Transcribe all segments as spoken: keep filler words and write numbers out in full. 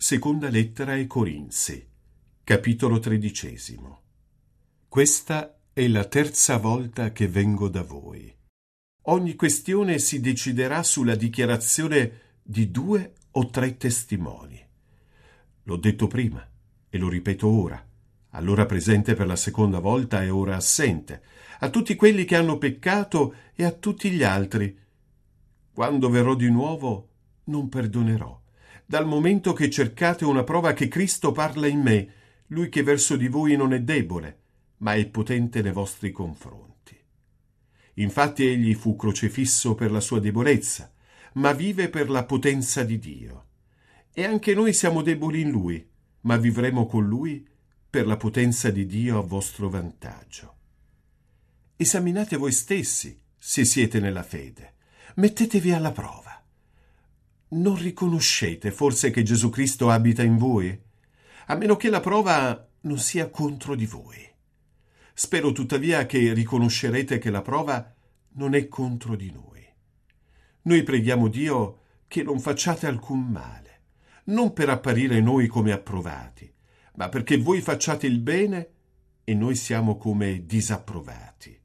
Seconda lettera ai Corinzi, capitolo tredicesimo. Questa è la terza volta che vengo da voi. Ogni questione si deciderà sulla dichiarazione di due o tre testimoni. L'ho detto prima e lo ripeto ora, allora presente per la seconda volta e ora assente, a tutti quelli che hanno peccato e a tutti gli altri. Quando verrò di nuovo non perdonerò, dal momento che cercate una prova che Cristo parla in me, lui che verso di voi non è debole, ma è potente nei vostri confronti. Infatti egli fu crocefisso per la sua debolezza, ma vive per la potenza di Dio. E anche noi siamo deboli in lui, ma vivremo con lui per la potenza di Dio a vostro vantaggio. Esaminate voi stessi se siete nella fede. Mettetevi alla prova. Non riconoscete forse che Gesù Cristo abita in voi? A meno che la prova non sia contro di voi. Spero tuttavia che riconoscerete che la prova non è contro di noi. Noi preghiamo Dio che non facciate alcun male, non per apparire noi come approvati, ma perché voi facciate il bene e noi siamo come disapprovati.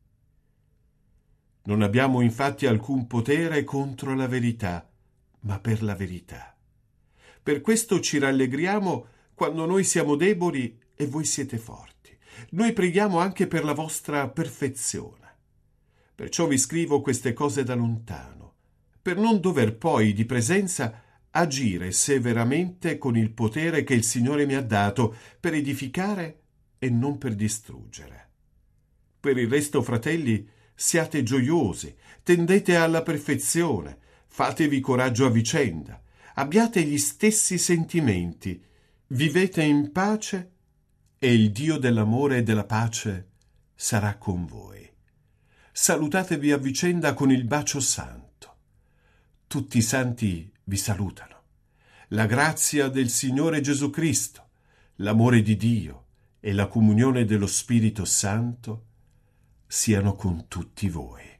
Non abbiamo infatti alcun potere contro la verità, ma per la verità. Per questo ci rallegriamo quando noi siamo deboli e voi siete forti. Noi preghiamo anche per la vostra perfezione. Perciò vi scrivo queste cose da lontano, per non dover poi di presenza agire severamente con il potere che il Signore mi ha dato per edificare e non per distruggere. Per il resto, fratelli, siate gioiosi, tendete alla perfezione, fatevi coraggio a vicenda, abbiate gli stessi sentimenti, vivete in pace e il Dio dell'amore e della pace sarà con voi. Salutatevi a vicenda con il bacio santo. Tutti i santi vi salutano. La grazia del Signore Gesù Cristo, l'amore di Dio e la comunione dello Spirito Santo siano con tutti voi.